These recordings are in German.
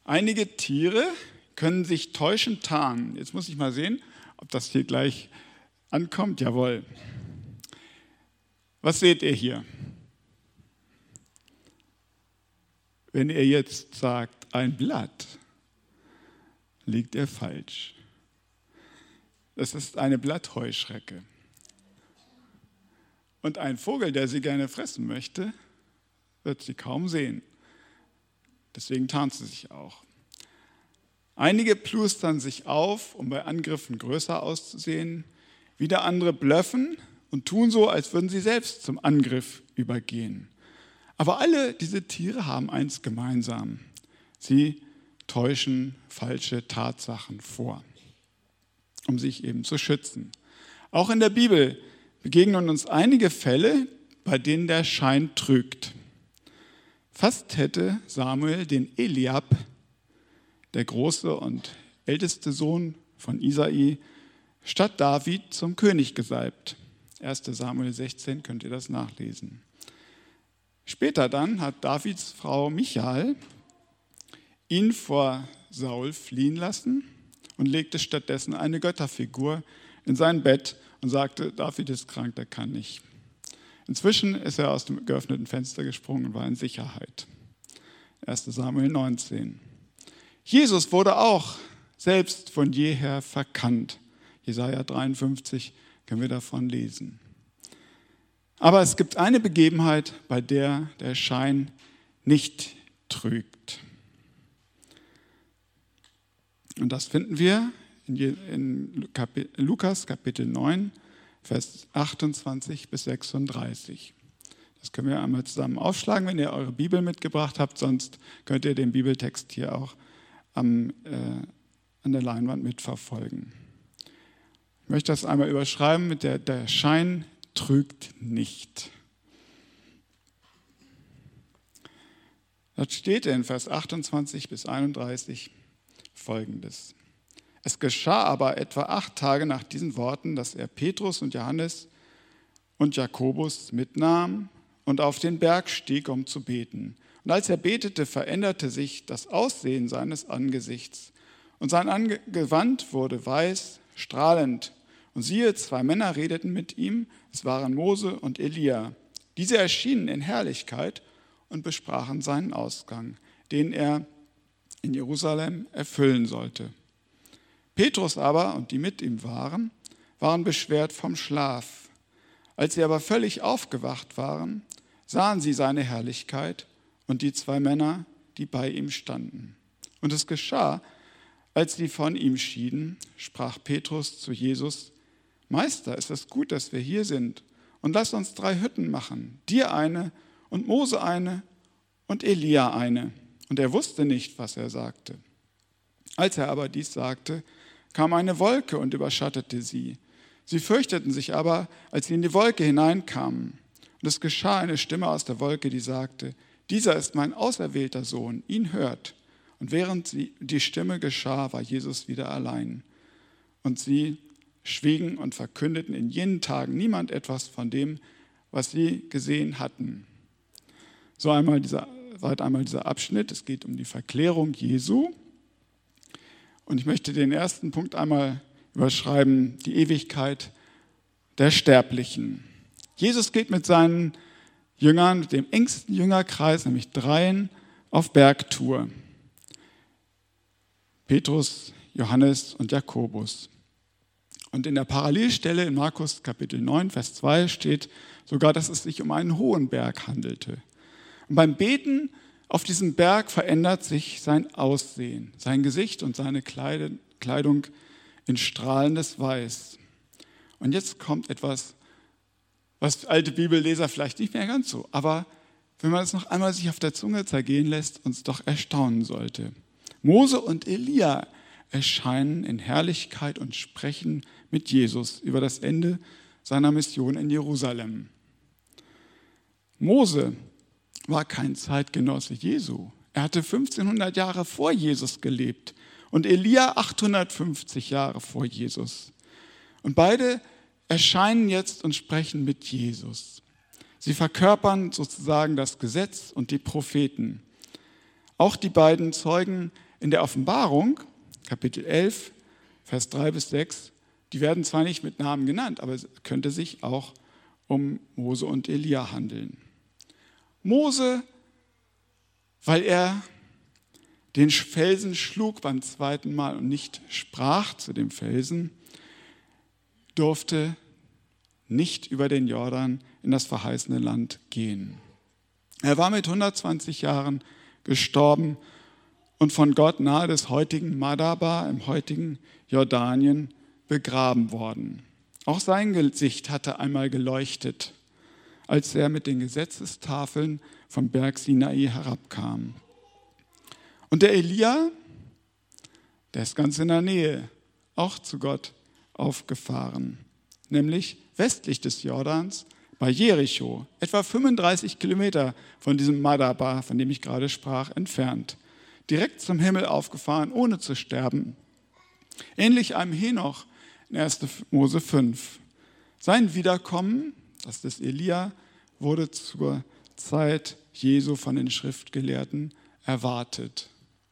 Einige Tiere können sich täuschend tarnen. Jetzt muss ich mal sehen, ob das hier gleich ankommt. Jawohl. Was seht ihr hier? Wenn ihr jetzt sagt, ein Blatt, liegt ihr falsch. Das ist eine Blattheuschrecke. Und ein Vogel, der sie gerne fressen möchte, wird sie kaum sehen. Deswegen tarnt sie sich auch. Einige plustern sich auf, um bei Angriffen größer auszusehen. Wieder andere blöffen und tun so, als würden sie selbst zum Angriff übergehen. Aber alle diese Tiere haben eins gemeinsam. Sie täuschen falsche Tatsachen vor, um sich eben zu schützen. Auch in der Bibel begegnen uns einige Fälle, bei denen der Schein trügt. Fast hätte Samuel den Eliab, der große und älteste Sohn von Isai, statt David zum König gesalbt. 1. Samuel 16 könnt ihr das nachlesen. Später dann hat Davids Frau Michal ihn vor Saul fliehen lassen und legte stattdessen eine Götterfigur in sein Bett und sagte, David ist krank, der kann nicht. Inzwischen ist er aus dem geöffneten Fenster gesprungen und war in Sicherheit. 1. Samuel 19. Jesus wurde auch selbst von jeher verkannt. Jesaja 53 können wir davon lesen. Aber es gibt eine Begebenheit, bei der der Schein nicht trügt. Und das finden wir in Lukas Kapitel 9, Vers 28 bis 36. Das können wir einmal zusammen aufschlagen, wenn ihr eure Bibel mitgebracht habt. Sonst könnt ihr den Bibeltext hier auch an der Leinwand mitverfolgen. Ich möchte das einmal überschreiben mit der Schein trügt nicht. Das steht in Vers 28 bis 31 Folgendes. Es geschah aber etwa 8 Tage nach diesen Worten, dass er Petrus und Johannes und Jakobus mitnahm und auf den Berg stieg, um zu beten. Und als er betete, veränderte sich das Aussehen seines Angesichts. Und sein Gewand wurde weiß, strahlend. Und siehe, 2 Männer redeten mit ihm, es waren Mose und Elia. Diese erschienen in Herrlichkeit und besprachen seinen Ausgang, den er in Jerusalem erfüllen sollte. Petrus aber und die mit ihm waren beschwert vom Schlaf. Als sie aber völlig aufgewacht waren, sahen sie seine Herrlichkeit und die 2 Männer, die bei ihm standen. Und es geschah, als sie von ihm schieden, sprach Petrus zu Jesus, Meister, ist es gut, dass wir hier sind, und lass uns 3 Hütten machen, dir eine und Mose eine und Elia eine. Und er wusste nicht, was er sagte. Als er aber dies sagte, kam eine Wolke und überschattete sie. Sie fürchteten sich aber, als sie in die Wolke hineinkamen. Und es geschah eine Stimme aus der Wolke, die sagte, dieser ist mein auserwählter Sohn, ihn hört. Und während die Stimme geschah, war Jesus wieder allein. Und sie schwiegen und verkündeten in jenen Tagen niemand etwas von dem, was sie gesehen hatten. Soweit einmal dieser Abschnitt. Es geht um die Verklärung Jesu. Und ich möchte den ersten Punkt einmal überschreiben, die Ewigkeit der Sterblichen. Jesus geht mit seinen Jüngern, mit dem engsten Jüngerkreis, nämlich 3, auf Bergtour. Petrus, Johannes und Jakobus. Und in der Parallelstelle in Markus Kapitel 9, Vers 2 steht sogar, dass es sich um einen hohen Berg handelte. Und beim Beten auf diesem Berg verändert sich sein Aussehen, sein Gesicht und seine Kleidung in strahlendes Weiß. Und jetzt kommt etwas, was alte Bibelleser vielleicht nicht mehr ganz so, aber wenn man es noch einmal sich auf der Zunge zergehen lässt, uns doch erstaunen sollte. Mose und Elia erscheinen in Herrlichkeit und sprechen mit Jesus über das Ende seiner Mission in Jerusalem. Mose war kein Zeitgenosse Jesu. Er hatte 1500 Jahre vor Jesus gelebt und Elia 850 Jahre vor Jesus. Und beide erscheinen jetzt und sprechen mit Jesus. Sie verkörpern sozusagen das Gesetz und die Propheten. Auch die beiden Zeugen In der Offenbarung, Kapitel 11, Vers 3 bis 6, die werden zwar nicht mit Namen genannt, aber es könnte sich auch um Mose und Elia handeln. Mose, weil er den Felsen schlug beim zweiten Mal und nicht sprach zu dem Felsen, durfte nicht über den Jordan in das verheißene Land gehen. Er war mit 120 Jahren gestorben und von Gott nahe des heutigen Madaba, im heutigen Jordanien, begraben worden. Auch sein Gesicht hatte einmal geleuchtet, als er mit den Gesetzestafeln vom Berg Sinai herabkam. Und der Elia, der ist ganz in der Nähe, auch zu Gott aufgefahren, nämlich westlich des Jordans bei Jericho, etwa 35 Kilometer von diesem Madaba, von dem ich gerade sprach, entfernt. Direkt zum Himmel aufgefahren, ohne zu sterben. Ähnlich einem Henoch in 1. Mose 5. Sein Wiederkommen, das des Elia, wurde zur Zeit Jesu von den Schriftgelehrten erwartet.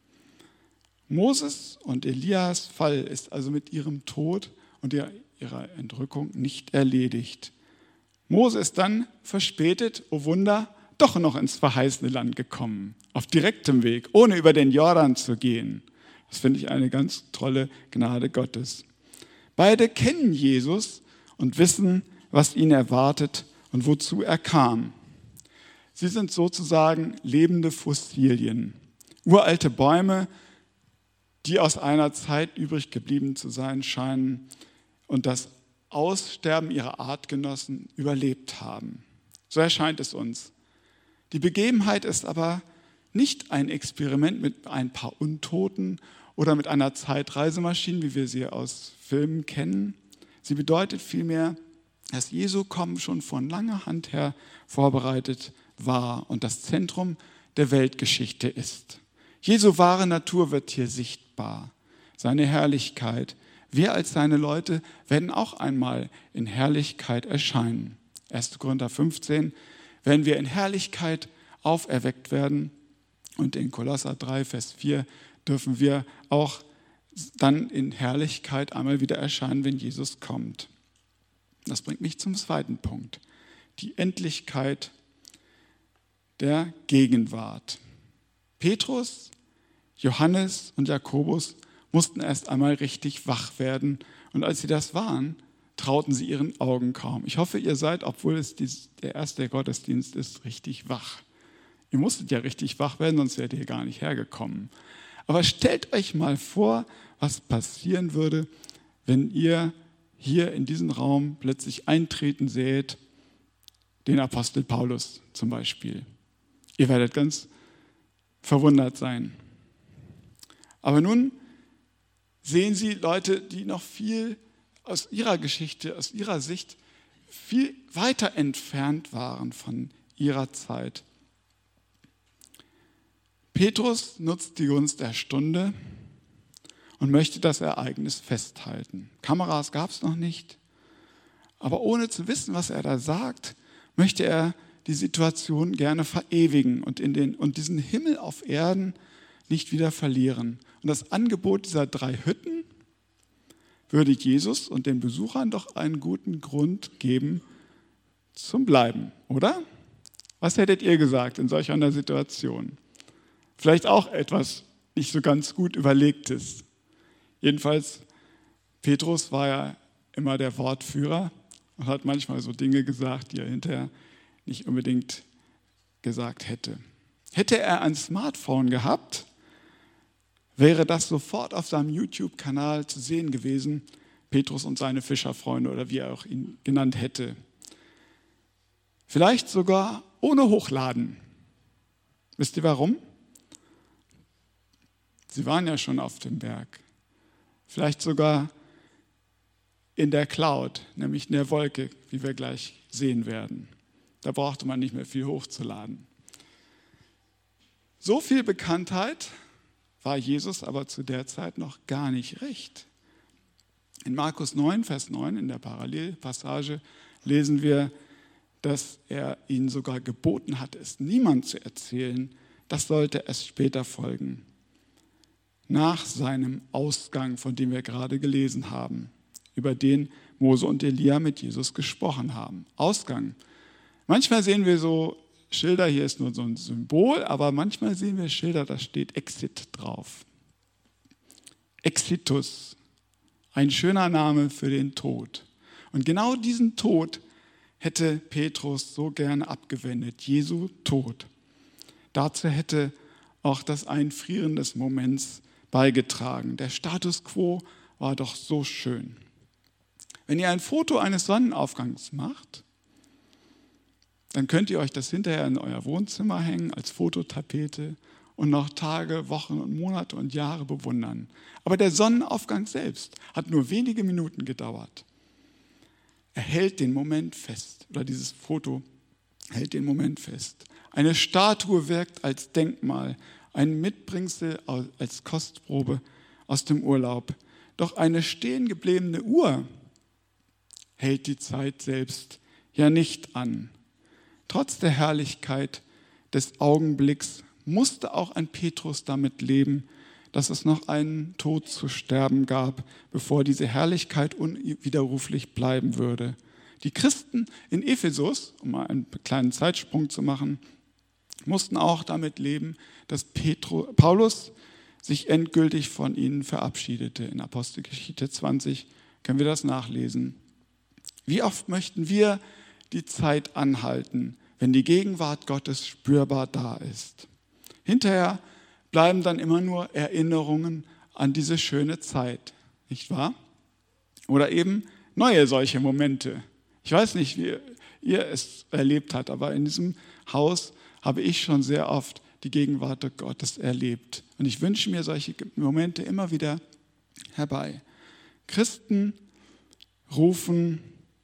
Moses und Elias Fall ist also mit ihrem Tod und ihrer Entrückung nicht erledigt. Mose ist dann verspätet, oh Wunder, doch noch ins verheißene Land gekommen, auf direktem Weg, ohne über den Jordan zu gehen. Das finde ich eine ganz tolle Gnade Gottes. Beide kennen Jesus und wissen, was ihn erwartet und wozu er kam. Sie sind sozusagen lebende Fossilien, uralte Bäume, die aus einer Zeit übrig geblieben zu sein scheinen und das Aussterben ihrer Artgenossen überlebt haben. So erscheint es uns. Die Begebenheit ist aber nicht ein Experiment mit ein paar Untoten oder mit einer Zeitreisemaschine, wie wir sie aus Filmen kennen. Sie bedeutet vielmehr, dass Jesu Kommen schon von langer Hand her vorbereitet war und das Zentrum der Weltgeschichte ist. Jesu wahre Natur wird hier sichtbar, seine Herrlichkeit. Wir als seine Leute werden auch einmal in Herrlichkeit erscheinen. 1. Korinther 15, wenn wir in Herrlichkeit auferweckt werden. Und in Kolosser 3, Vers 4 dürfen wir auch dann in Herrlichkeit einmal wieder erscheinen, wenn Jesus kommt. Das bringt mich zum zweiten Punkt. Die Endlichkeit der Gegenwart. Petrus, Johannes und Jakobus mussten erst einmal richtig wach werden. Und als sie das waren, trauten sie ihren Augen kaum. Ich hoffe, ihr seid, obwohl es der erste Gottesdienst ist, richtig wach. Ihr musstet ja richtig wach werden, sonst wärt ihr gar nicht hergekommen. Aber stellt euch mal vor, was passieren würde, wenn ihr hier in diesen Raum plötzlich eintreten seht, den Apostel Paulus zum Beispiel. Ihr werdet ganz verwundert sein. Aber nun sehen Sie Leute, die noch viel aus ihrer Geschichte, aus ihrer Sicht viel weiter entfernt waren von ihrer Zeit. Petrus nutzt die Gunst der Stunde und möchte das Ereignis festhalten. Kameras gab es noch nicht, aber ohne zu wissen, was er da sagt, möchte er die Situation gerne verewigen und diesen Himmel auf Erden nicht wieder verlieren. Und das Angebot dieser 3 Hütten würde Jesus und den Besuchern doch einen guten Grund geben zum Bleiben, oder? Was hättet ihr gesagt in solch einer Situation? Vielleicht auch etwas nicht so ganz gut Überlegtes. Jedenfalls, Petrus war ja immer der Wortführer und hat manchmal so Dinge gesagt, die er hinterher nicht unbedingt gesagt hätte. Hätte er ein Smartphone gehabt, wäre das sofort auf seinem YouTube-Kanal zu sehen gewesen, Petrus und seine Fischerfreunde oder wie er auch ihn genannt hätte. Vielleicht sogar ohne Hochladen. Wisst ihr warum? Sie waren ja schon auf dem Berg. Vielleicht sogar in der Cloud, nämlich in der Wolke, wie wir gleich sehen werden. Da brauchte man nicht mehr viel hochzuladen. So viel Bekanntheit war Jesus aber zu der Zeit noch gar nicht recht. In Markus 9, Vers 9, in der Parallelpassage, lesen wir, dass er ihnen sogar geboten hat, es niemand zu erzählen. Das sollte erst später folgen. nach seinem Ausgang, von dem wir gerade gelesen haben, über den Mose und Elia mit Jesus gesprochen haben. Ausgang. Manchmal sehen wir so Schilder, hier ist nur so ein Symbol, aber manchmal sehen wir Schilder, da steht Exit drauf. Exitus, ein schöner Name für den Tod. Und genau diesen Tod hätte Petrus so gerne abgewendet, Jesu Tod. Dazu hätte auch das Einfrieren des Moments beigetragen. Der Status quo war doch so schön. Wenn ihr ein Foto eines Sonnenaufgangs macht, dann könnt ihr euch das hinterher in euer Wohnzimmer hängen als Fototapete und noch Tage, Wochen und Monate und Jahre bewundern. Aber der Sonnenaufgang selbst hat nur wenige Minuten gedauert. Er hält den Moment fest, oder dieses Foto hält den Moment fest. Eine Statue wirkt als Denkmal, ein Mitbringsel als Kostprobe aus dem Urlaub. Doch eine stehen gebliebene Uhr hält die Zeit selbst ja nicht an. Trotz der Herrlichkeit des Augenblicks musste auch ein Petrus damit leben, dass es noch einen Tod zu sterben gab, bevor diese Herrlichkeit unwiderruflich bleiben würde. Die Christen in Ephesus, um mal einen kleinen Zeitsprung zu machen, mussten auch damit leben, dass Paulus sich endgültig von ihnen verabschiedete. In Apostelgeschichte 20 können wir das nachlesen. Wie oft möchten wir die Zeit anhalten, wenn die Gegenwart Gottes spürbar da ist? Hinterher bleiben dann immer nur Erinnerungen an diese schöne Zeit, nicht wahr? Oder eben neue solche Momente. Ich weiß nicht, wie ihr es erlebt habt, aber in diesem Haus habe ich schon sehr oft die Gegenwart Gottes erlebt. Und ich wünsche mir solche Momente immer wieder herbei. Christen rufen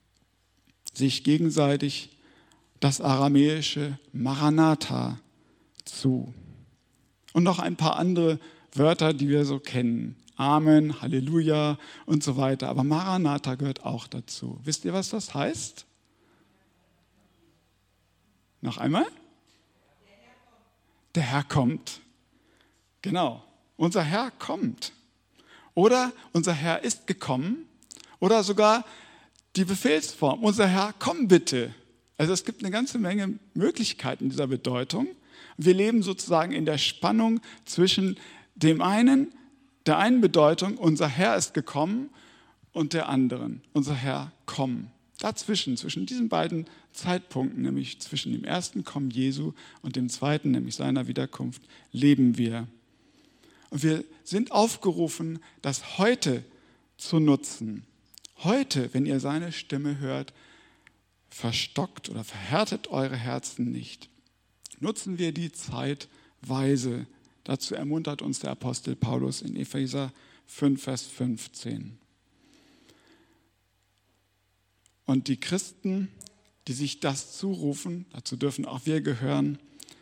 sich gegenseitig das aramäische Maranatha zu. Und noch ein paar andere Wörter, die wir so kennen. Amen, Halleluja und so weiter. Aber Maranatha gehört auch dazu. Wisst ihr, was das heißt? Noch einmal? Der Herr kommt. Genau, unser Herr kommt. Oder unser Herr ist gekommen. Oder sogar die Befehlsform, unser Herr, komm bitte. Also es gibt eine ganze Menge Möglichkeiten dieser Bedeutung. Wir leben sozusagen in der Spannung zwischen der einen Bedeutung, unser Herr ist gekommen, und der anderen, unser Herr, komm. Dazwischen, zwischen diesen beiden Zeitpunkten, nämlich zwischen dem ersten Kommen Jesu und dem zweiten, nämlich seiner Wiederkunft, leben wir. Und wir sind aufgerufen, das heute zu nutzen. Heute, wenn ihr seine Stimme hört, verstockt oder verhärtet eure Herzen nicht. Nutzen wir die Zeit weise. Dazu ermuntert uns der Apostel Paulus in Epheser 5, Vers 15. Und die Christen, die sich das zurufen, dazu dürfen auch wir gehören,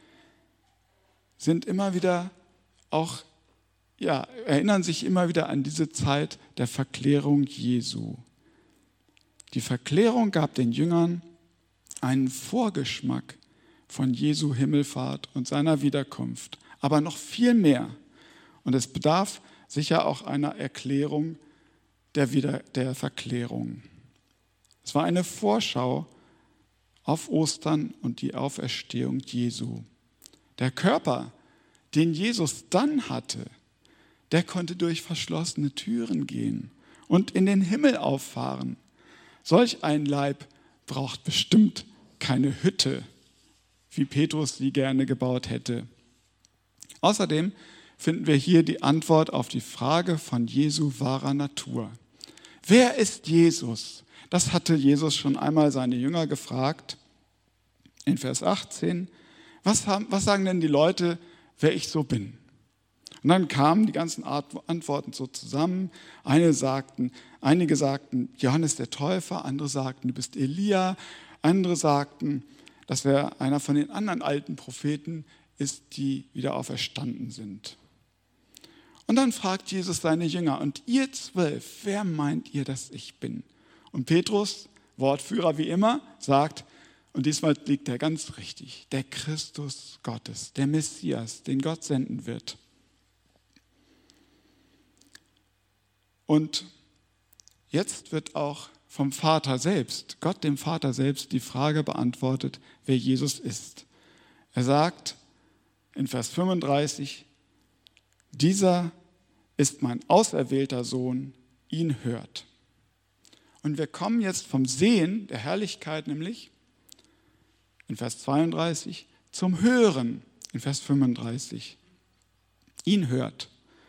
sind immer wieder auch, erinnern sich immer wieder an diese Zeit der Verklärung Jesu. Die Verklärung gab den Jüngern einen Vorgeschmack von Jesu Himmelfahrt und seiner Wiederkunft, aber noch viel mehr. Und es bedarf sicher auch einer Erklärung der Verklärung. Es war eine Vorschau auf Ostern und die Auferstehung Jesu. Der Körper, den Jesus dann hatte, der konnte durch verschlossene Türen gehen und in den Himmel auffahren. Solch ein Leib braucht bestimmt keine Hütte, wie Petrus sie gerne gebaut hätte. Außerdem finden wir hier die Antwort auf die Frage von Jesu wahrer Natur. Wer ist Jesus? Das hatte Jesus schon einmal seine Jünger gefragt. In Vers 18, was sagen denn die Leute, wer ich so bin? Und dann kamen die ganzen Antworten so zusammen. Einige sagten, Johannes der Täufer, andere sagten, du bist Elia, andere sagten, dass er einer von den anderen alten Propheten ist, die wieder auferstanden sind. Und dann fragt Jesus seine Jünger, und ihr 12, wer meint ihr, dass ich bin? Und Petrus, Wortführer wie immer, sagt, und diesmal liegt er ganz richtig, der Christus Gottes, der Messias, den Gott senden wird. Und jetzt wird auch vom Vater selbst, Gott dem Vater selbst, die Frage beantwortet, wer Jesus ist. Er sagt in Vers 35, dieser ist mein auserwählter Sohn, ihn hört. Und wir kommen jetzt vom Sehen der Herrlichkeit nämlich in Vers 32 zum Hören in Vers 35. Ihn hört.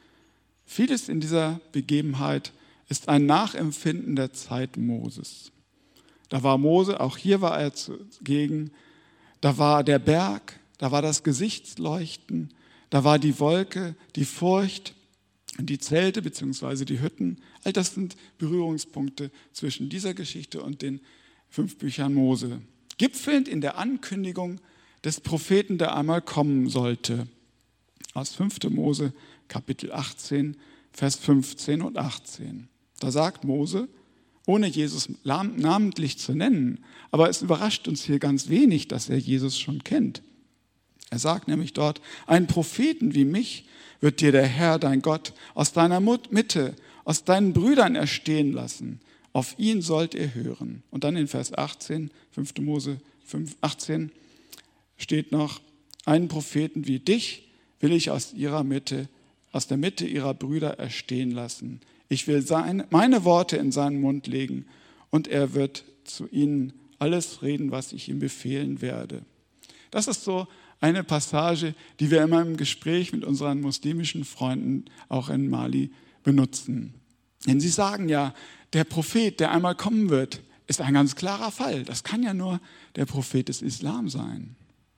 Vieles in dieser Begebenheit ist ein Nachempfinden der Zeit Moses. Da war Mose, auch hier war er zugegen, da war der Berg, da war das Gesichtsleuchten, da war die Wolke, die Furcht und die Zelte bzw. die Hütten. All das sind Berührungspunkte zwischen dieser Geschichte und den 5 Büchern Mose. Gipfelnd in der Ankündigung des Propheten, der einmal kommen sollte. Aus 5. Mose, Kapitel 18, Vers 15 und 18. Da sagt Mose, ohne Jesus namentlich zu nennen, aber es überrascht uns hier ganz wenig, dass er Jesus schon kennt. Er sagt nämlich dort, einen Propheten wie mich wird dir der Herr, dein Gott, aus deiner Mitte, aus deinen Brüdern erstehen lassen. Auf ihn sollt ihr hören. Und dann in Vers 18, 5. Mose 5, 18 steht noch, einen Propheten wie dich will ich aus der Mitte ihrer Brüder erstehen lassen. Ich will meine Worte in seinen Mund legen und er wird zu ihnen alles reden, was ich ihm befehlen werde. Das ist so eine Passage, die wir immer im Gespräch mit unseren muslimischen Freunden auch in Mali benutzen. Denn sie sagen ja, der Prophet, der einmal kommen wird, ist ein ganz klarer Fall. Das kann ja nur der Prophet des Islam sein.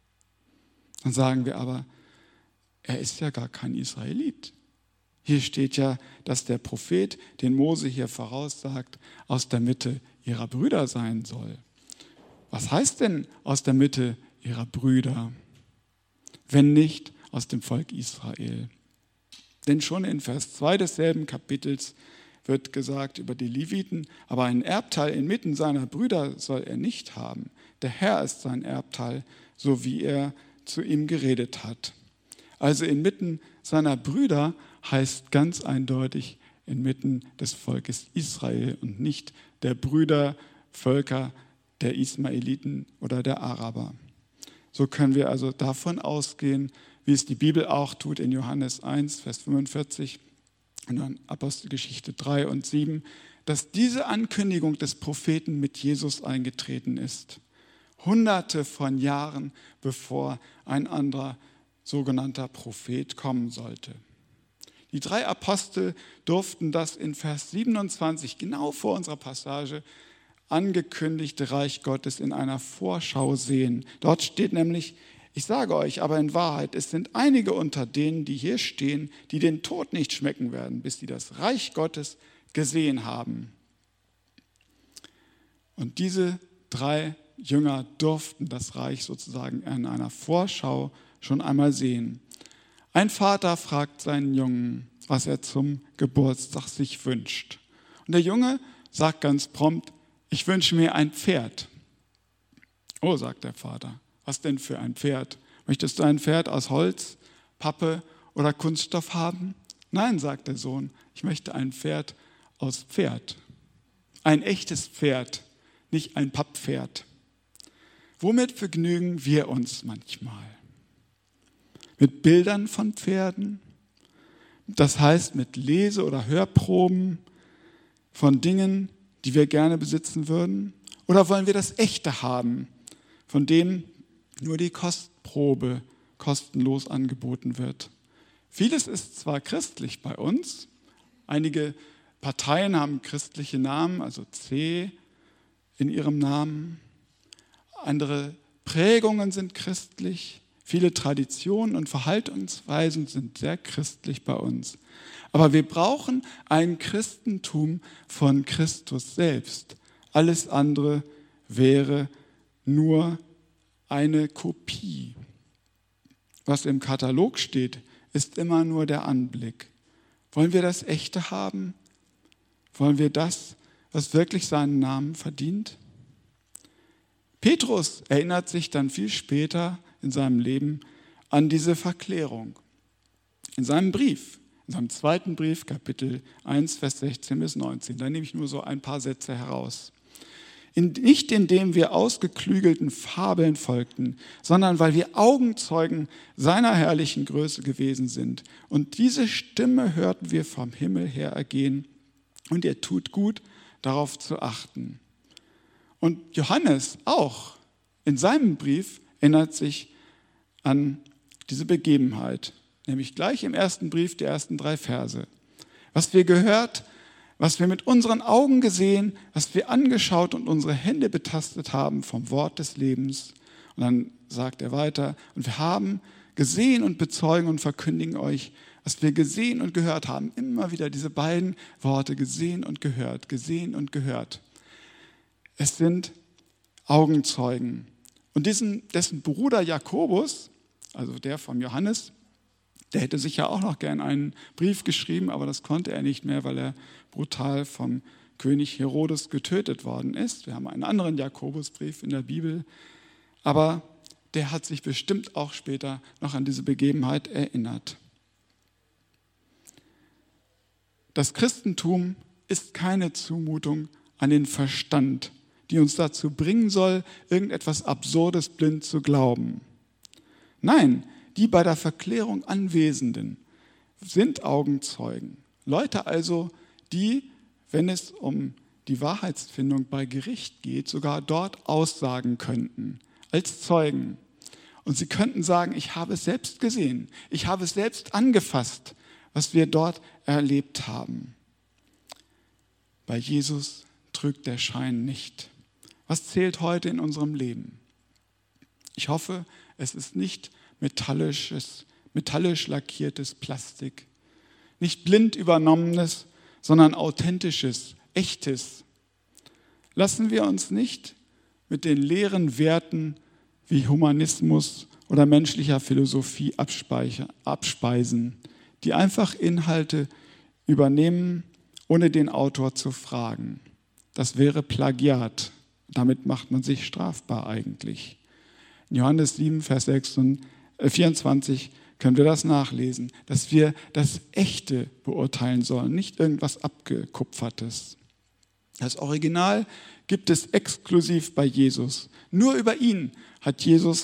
Dann sagen wir aber, er ist ja gar kein Israelit. Hier steht ja, dass der Prophet, den Mose hier voraussagt, aus der Mitte ihrer Brüder sein soll. Was heißt denn aus der Mitte ihrer Brüder, wenn nicht aus dem Volk Israel? Denn schon in Vers 2 desselben Kapitels wird gesagt über die Leviten, aber einen Erbteil inmitten seiner Brüder soll er nicht haben. Der Herr ist sein Erbteil, so wie er zu ihm geredet hat. Also inmitten seiner Brüder heißt ganz eindeutig inmitten des Volkes Israel und nicht der Brüdervölker der Ismaeliten oder der Araber. So können wir also davon ausgehen, wie es die Bibel auch tut in Johannes 1, Vers 45 und dann Apostelgeschichte 3 und 7, dass diese Ankündigung des Propheten mit Jesus eingetreten ist. Hunderte von Jahren bevor ein anderer sogenannter Prophet kommen sollte. Die 3 Apostel durften das in Vers 27, genau vor unserer Passage, angekündigte Reich Gottes in einer Vorschau sehen. Dort steht nämlich, ich sage euch aber in Wahrheit, es sind einige unter denen, die hier stehen, die den Tod nicht schmecken werden, bis sie das Reich Gottes gesehen haben. Und diese 3 Jünger durften das Reich sozusagen in einer Vorschau schon einmal sehen. Ein Vater fragt seinen Jungen, was er zum Geburtstag sich wünscht. Und der Junge sagt ganz prompt, ich wünsche mir ein Pferd. Oh, sagt der Vater, was denn für ein Pferd? Möchtest du ein Pferd aus Holz, Pappe oder Kunststoff haben? Nein, sagt der Sohn, ich möchte ein Pferd aus Pferd. Ein echtes Pferd, nicht ein Papppferd. Womit begnügen wir uns manchmal? Mit Bildern von Pferden? Das heißt mit Lese- oder Hörproben von Dingen, die wir gerne besitzen würden? Oder wollen wir das Echte haben, von dem nur die Kostprobe kostenlos angeboten wird? Vieles ist zwar christlich bei uns, einige Parteien haben christliche Namen, also C in ihrem Namen, andere Prägungen sind christlich, viele Traditionen und Verhaltensweisen sind sehr christlich bei uns. Aber wir brauchen ein Christentum von Christus selbst. Alles andere wäre nur eine Kopie. Was im Katalog steht, ist immer nur der Anblick. Wollen wir das Echte haben? Wollen wir das, was wirklich seinen Namen verdient? Petrus erinnert sich dann viel später in seinem Leben an diese Verklärung. In seinem Brief In seinem zweiten Brief, Kapitel 1, Vers 16 bis 19. Da nehme ich nur so ein paar Sätze heraus. Nicht indem wir ausgeklügelten Fabeln folgten, sondern weil wir Augenzeugen seiner herrlichen Größe gewesen sind. Und diese Stimme hörten wir vom Himmel her ergehen. Und ihr tut gut, darauf zu achten. Und Johannes auch in seinem Brief erinnert sich an diese Begebenheit. Nämlich gleich im ersten Brief, die ersten 3 Verse. Was wir gehört, was wir mit unseren Augen gesehen, was wir angeschaut und unsere Hände betastet haben vom Wort des Lebens. Und dann sagt er weiter, und wir haben gesehen und bezeugen und verkündigen euch, was wir gesehen und gehört haben. Immer wieder diese beiden Worte, gesehen und gehört, gesehen und gehört. Es sind Augenzeugen. Und dessen Bruder Jakobus, also der von Johannes, der hätte sich ja auch noch gern einen Brief geschrieben, aber das konnte er nicht mehr, weil er brutal vom König Herodes getötet worden ist. Wir haben einen anderen Jakobusbrief in der Bibel, aber der hat sich bestimmt auch später noch an diese Begebenheit erinnert. Das Christentum ist keine Zumutung an den Verstand, die uns dazu bringen soll, irgendetwas Absurdes blind zu glauben. Nein, die bei der Verklärung Anwesenden sind Augenzeugen. Leute also, die, wenn es um die Wahrheitsfindung bei Gericht geht, sogar dort aussagen könnten, als Zeugen. Und sie könnten sagen, ich habe es selbst gesehen, ich habe es selbst angefasst, was wir dort erlebt haben. Bei Jesus trügt der Schein nicht. Was zählt heute in unserem Leben? Ich hoffe, es ist nicht metallisch lackiertes Plastik. Nicht blind übernommenes, sondern authentisches, echtes. Lassen wir uns nicht mit den leeren Werten wie Humanismus oder menschlicher Philosophie abspeisen, die einfach Inhalte übernehmen, ohne den Autor zu fragen. Das wäre Plagiat. Damit macht man sich strafbar eigentlich. In Johannes 7, Vers 24 können wir das nachlesen, dass wir das Echte beurteilen sollen, nicht irgendwas Abgekupfertes. Das Original gibt es exklusiv bei Jesus. Nur über ihn hat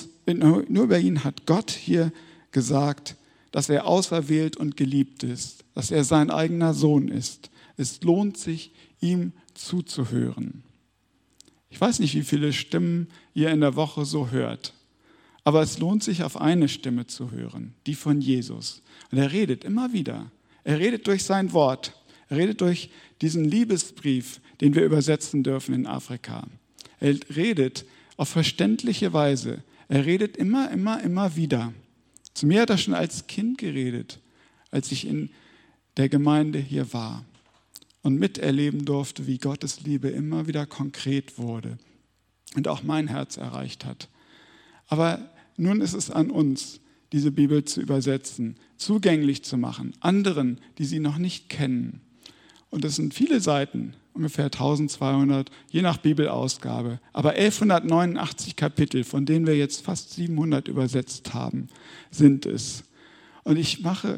Gott hier gesagt, dass er auserwählt und geliebt ist, dass er sein eigener Sohn ist. Es lohnt sich, ihm zuzuhören. Ich weiß nicht, wie viele Stimmen ihr in der Woche so hört, aber es lohnt sich, auf eine Stimme zu hören, die von Jesus. Und er redet immer wieder. Er redet durch sein Wort. Er redet durch diesen Liebesbrief, den wir übersetzen dürfen in Afrika. Er redet auf verständliche Weise. Er redet immer wieder. Zu mir hat er schon als Kind geredet, als ich in der Gemeinde hier war und miterleben durfte, wie Gottes Liebe immer wieder konkret wurde und auch mein Herz erreicht hat. Aber nun ist es an uns, diese Bibel zu übersetzen, zugänglich zu machen, anderen, die sie noch nicht kennen. Und es sind viele Seiten, ungefähr 1200, je nach Bibelausgabe, aber 1189 Kapitel, von denen wir jetzt fast 700 übersetzt haben, sind es. Und ich mache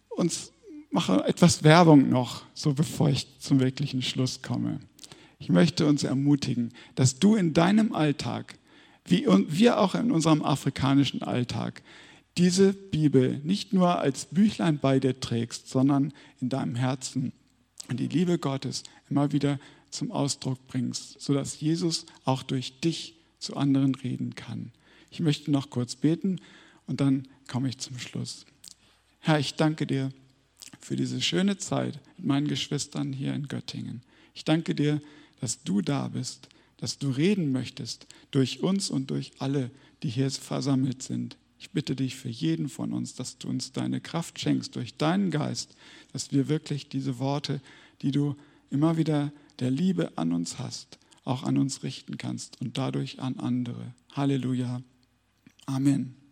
etwas Werbung noch, so bevor ich zum wirklichen Schluss komme. Ich möchte uns ermutigen, dass du in deinem Alltag, wie wir auch in unserem afrikanischen Alltag, diese Bibel nicht nur als Büchlein bei dir trägst, sondern in deinem Herzen und die Liebe Gottes immer wieder zum Ausdruck bringst, sodass Jesus auch durch dich zu anderen reden kann. Ich möchte noch kurz beten und dann komme ich zum Schluss. Herr, ich danke dir für diese schöne Zeit mit meinen Geschwistern hier in Göttingen. Ich danke dir, dass du da bist, dass du reden möchtest durch uns und durch alle, die hier versammelt sind. Ich bitte dich für jeden von uns, dass du uns deine Kraft schenkst durch deinen Geist, dass wir wirklich diese Worte, die du immer wieder der Liebe an uns hast, auch an uns richten kannst und dadurch an andere. Halleluja. Amen.